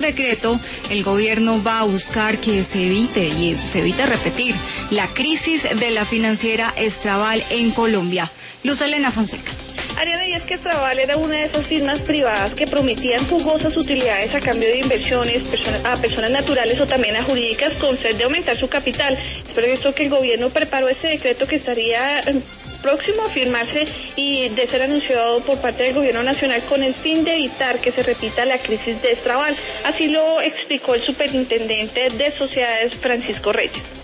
decreto, el gobierno va a buscar que se evite repetir la crisis de la financiera Estrabal en Colombia. Luz Elena Fonseca. Ariana, y es que Estrabal era una de esas firmas privadas que prometían jugosas utilidades a cambio de inversiones a personas naturales o también a jurídicas con sed de aumentar su capital. Es por eso que el gobierno preparó ese decreto que estaría próximo a firmarse y de ser anunciado por parte del gobierno nacional con el fin de evitar que se repita la crisis de Estrabal. Así lo explicó el superintendente de sociedades, Francisco Reyes.